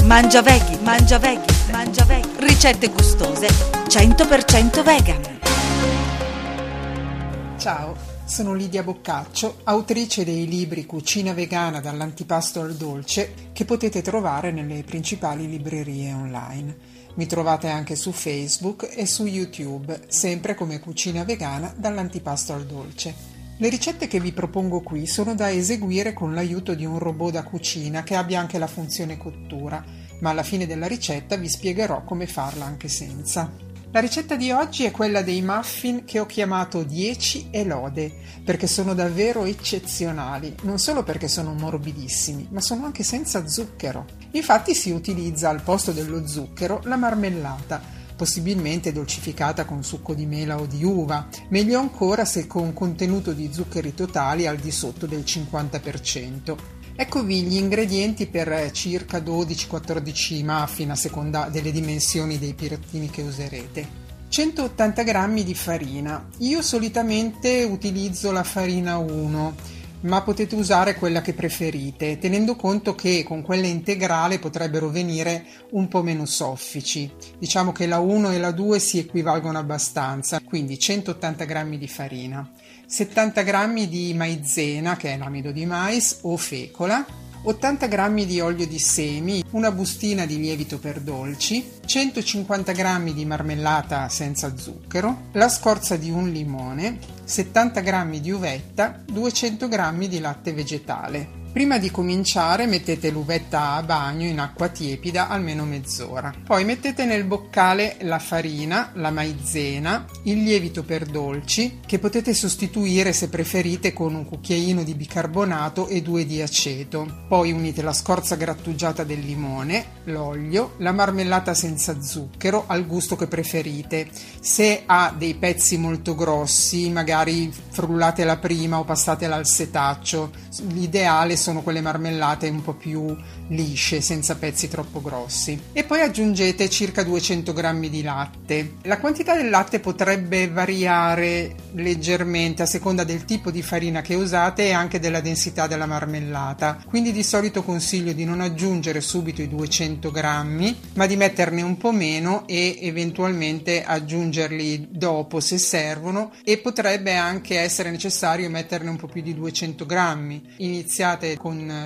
Mangia Veggie, Mangia Veggie, Mangia Veggie. Ricette gustose, 100% vegan. Ciao, sono Lidia Boccaccio, autrice dei libri Cucina vegana dall'antipasto al dolce, che potete trovare nelle principali librerie online. Mi trovate anche su Facebook e su YouTube, sempre come Cucina vegana dall'antipasto al dolce. Le ricette che vi propongo qui sono da eseguire con l'aiuto di un robot da cucina che abbia anche la funzione cottura, ma alla fine della ricetta vi spiegherò come farla anche senza. La ricetta di oggi è quella dei muffin che ho chiamato 10 e lode, perché sono davvero eccezionali, non solo perché sono morbidissimi, ma sono anche senza zucchero. Infatti si utilizza al posto dello zucchero la marmellata, possibilmente dolcificata con succo di mela o di uva, meglio ancora se con contenuto di zuccheri totali al di sotto del 50%. Eccovi gli ingredienti per circa 12-14 muffin a seconda delle dimensioni dei pirottini che userete. 180 g di farina. Io solitamente utilizzo la farina 1, ma potete usare quella che preferite, tenendo conto che con quella integrale potrebbero venire un po' meno soffici. Diciamo che la 1 e la 2 si equivalgono abbastanza, quindi 180 g di farina, 70 g di maizena, che è l'amido di mais, o fecola, 80 g di olio di semi, una bustina di lievito per dolci, 150 g di marmellata senza zucchero, la scorza di un limone, 70 g di uvetta, 200 g di latte vegetale. Prima di cominciare mettete l'uvetta a bagno in acqua tiepida almeno mezz'ora. Poi mettete nel boccale la farina, la maizena, il lievito per dolci, che potete sostituire se preferite con un cucchiaino di bicarbonato e 2 di aceto. Poi unite la scorza grattugiata del limone, l'olio, la marmellata senza zucchero al gusto che preferite. Se ha dei pezzi molto grossi, magari frullatela prima o passatela al setaccio. L'ideale sono quelle marmellate un po' più lisce, senza pezzi troppo grossi. E poi aggiungete circa 200 g di latte. La quantità del latte potrebbe variare leggermente a seconda del tipo di farina che usate e anche della densità della marmellata. Quindi di solito consiglio di non aggiungere subito i 200 g, ma di metterne un po' meno e eventualmente aggiungerli dopo se servono, e potrebbe anche essere necessario metterne un po' più di 200 g. Iniziate con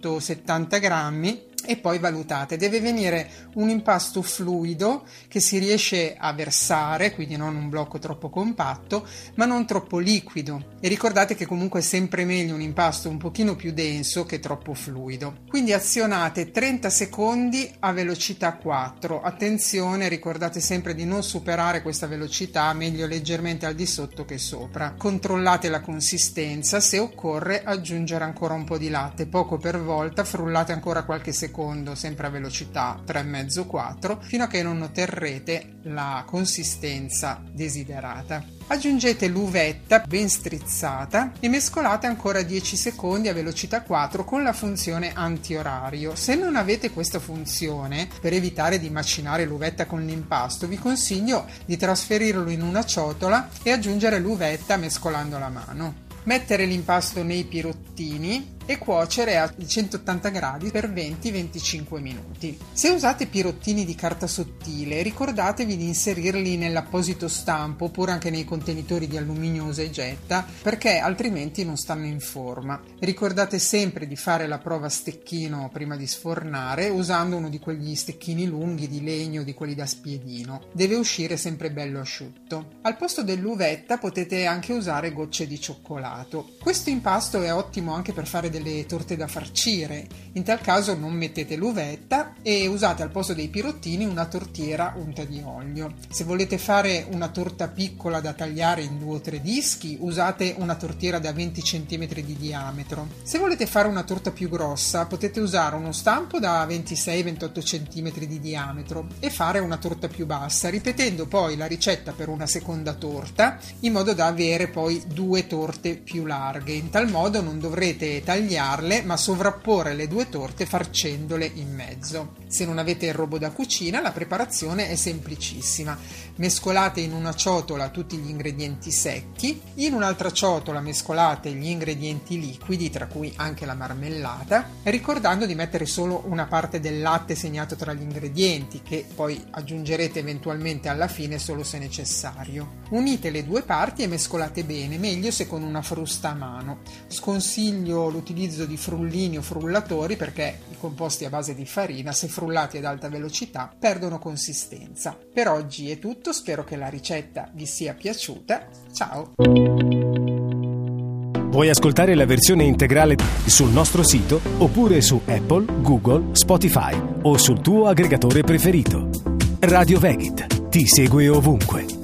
170 grammi e poi valutate. Deve venire un impasto fluido che si riesce a versare, quindi non un blocco troppo compatto ma non troppo liquido, e ricordate che comunque è sempre meglio un impasto un pochino più denso che troppo fluido. Quindi azionate 30 secondi a velocità 4. Attenzione, ricordate sempre di non superare questa velocità, meglio leggermente al di sotto che sopra. Controllate la consistenza, se occorre aggiungere ancora un po' di latte, poco per volta, frullate ancora qualche secondo, sempre a velocità 3,5-4, fino a che non otterrete la consistenza desiderata. Aggiungete l'uvetta ben strizzata e mescolate ancora 10 secondi a velocità 4 con la funzione antiorario. Se non avete questa funzione, per evitare di macinare l'uvetta con l'impasto, vi consiglio di trasferirlo in una ciotola e aggiungere l'uvetta mescolandola a mano. Mettere l'impasto nei pirottini e cuocere a 180 gradi per 20-25 minuti. Se usate pirottini di carta sottile, ricordatevi di inserirli nell'apposito stampo oppure anche nei contenitori di alluminio usa e getta, perché altrimenti non stanno in forma. Ricordate sempre di fare la prova a stecchino prima di sfornare, usando uno di quegli stecchini lunghi di legno, di quelli da spiedino. Deve uscire sempre bello asciutto. Al posto dell'uvetta potete anche usare gocce di cioccolato. Questo impasto è ottimo anche per fare delle torte da farcire. In tal caso non mettete l'uvetta e usate al posto dei pirottini una tortiera unta di olio. Se volete fare una torta piccola da tagliare in 2 o 3 dischi, usate una tortiera da 20 cm di diametro. Se volete fare una torta più grossa, potete usare uno stampo da 26-28 cm di diametro e fare una torta più bassa, ripetendo poi la ricetta per una seconda torta in modo da avere poi 2 torte più larghe. In tal modo non dovrete tagliare tagliarle, ma sovrapporre le 2 torte farcendole in mezzo. Se non avete il robot da cucina, la preparazione è semplicissima. Mescolate in una ciotola tutti gli ingredienti secchi, in un'altra ciotola mescolate gli ingredienti liquidi, tra cui anche la marmellata, ricordando di mettere solo una parte del latte segnato tra gli ingredienti, che poi aggiungerete eventualmente alla fine solo se necessario. Unite le 2 parti e mescolate bene, meglio se con una frusta a mano. Sconsiglio l'utilizzo di frullini o frullatori perché i composti a base di farina, se frullati ad alta velocità, perdono consistenza. Per oggi è tutto, spero che la ricetta vi sia piaciuta. Ciao! Vuoi ascoltare la versione integrale sul nostro sito oppure su Apple, Google, Spotify o sul tuo aggregatore preferito? Radio Vegit ti segue ovunque.